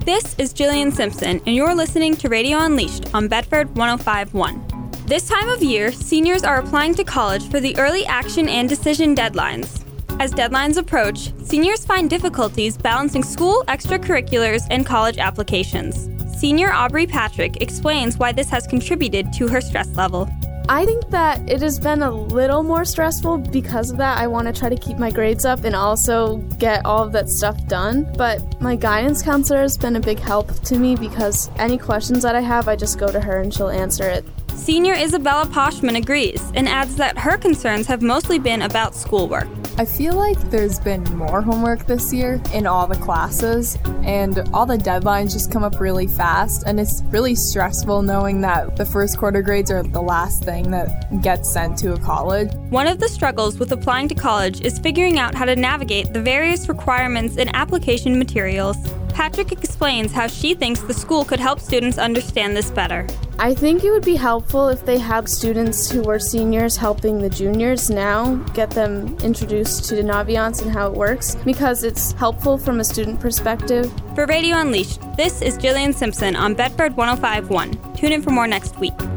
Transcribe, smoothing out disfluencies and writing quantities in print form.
This is Jillian Simpson, and you're listening to Radio Unleashed on Bedford 105.1. This time of year, seniors are applying to college for the early action and decision deadlines. As deadlines approach, seniors find difficulties balancing school, extracurriculars, and college applications. Senior Aubrey Patrick explains why this has contributed to her stress level. I think that it has been a little more stressful because of that. I want to try to keep my grades up and also get all of that stuff done. But my guidance counselor has been a big help to me because any questions that I have, I just go to her and she'll answer it. Senior Isabella Poshman agrees and adds that her concerns have mostly been about schoolwork. I feel like there's been more homework this year in all the classes, and all the deadlines just come up really fast, and it's really stressful knowing that the first quarter grades are the last thing that gets sent to a college. One of the struggles with applying to college is figuring out how to navigate the various requirements and application materials. Patrick explains how she thinks the school could help students understand this better. I think it would be helpful if they had students who were seniors helping the juniors now, get them introduced to Naviance and how it works, because it's helpful from a student perspective. For Radio Unleashed, this is Jillian Simpson on Bedford 105.1. Tune in for more next week.